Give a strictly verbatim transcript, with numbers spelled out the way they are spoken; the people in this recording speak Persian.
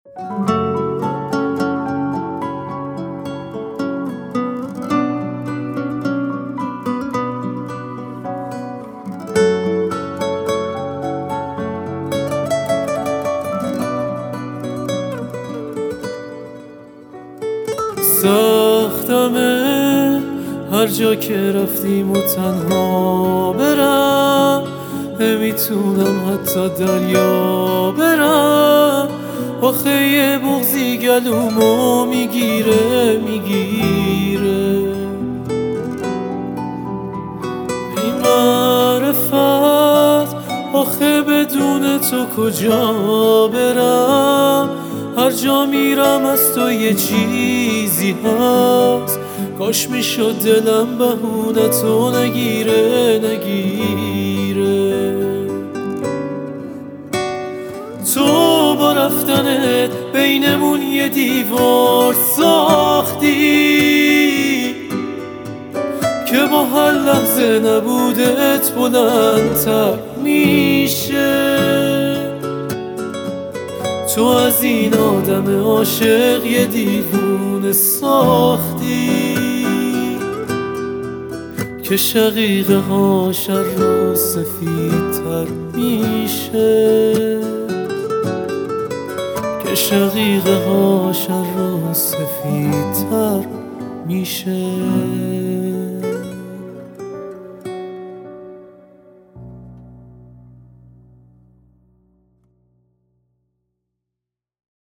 ساختمه هر جا که رفتیم و تنها برم، نمیتونم حتی دریا برم. آخه یه بغضی گلومو میگیره میگیره. بی معرفت آخه بدون تو کجا برم؟ هر جا میرم از تو یه چیزی هست، کاش میشد دلم بهونتو نگیره نگیره. تو با رفتنت بینمون یه دیوار ساختی که با هر لحظه نبودت بلندتر میشه. تو از این آدم عاشق یه دیوونه ساختی که شقیقه هاش رو سفیدتر میشه، که شقیقه هاش رو سفیدتر میشه.